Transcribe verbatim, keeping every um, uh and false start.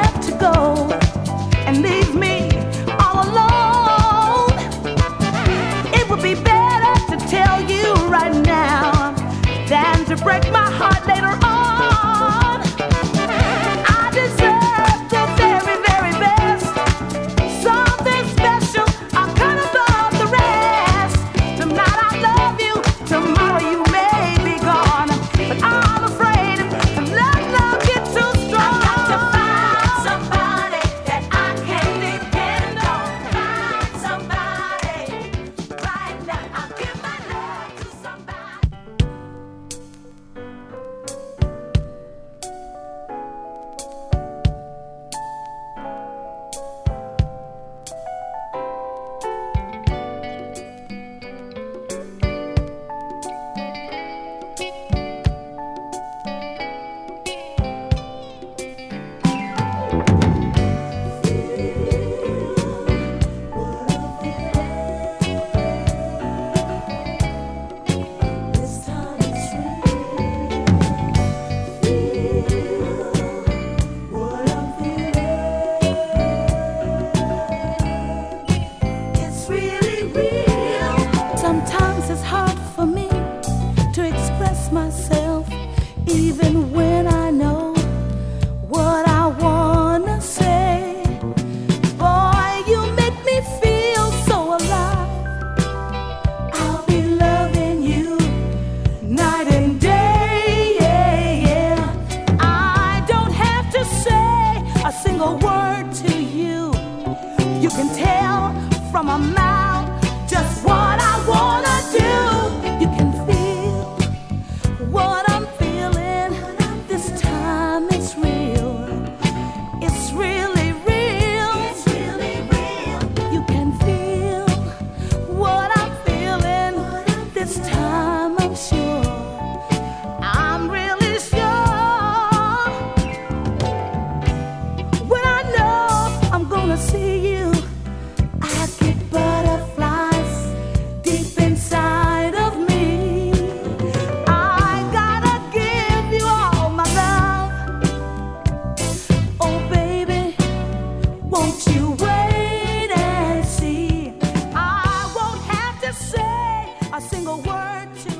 left to go and leave me all alone. It would be better to tell you right now than to break my heart later on. I deserve the very, very best, something special, I cut above the rest. Tonight I love you, tomorrow you may be gone, but I'm afraid to let love get too strong. I've got to find somebody that I can depend on. Find somebody right now. I'll give my love to somebody. Sometimes it's hard for me to express myself, even when I know what I wanna say. Boy, you make me feel so alive. I'll be loving you night and day, yeah, yeah. I don't have to say a single word to you. You can tell from my mouth just what I wanna do. You can feel what I'm feeling. This time it's real. It's really real. It's really real. You can feel what I'm feeling. This time I'm sure. I'm really sure. When I know I'm gonna see you, I get butterflies deep inside of me. I gotta give you all my love. Oh baby, won't you wait and see? I won't have to say a single word to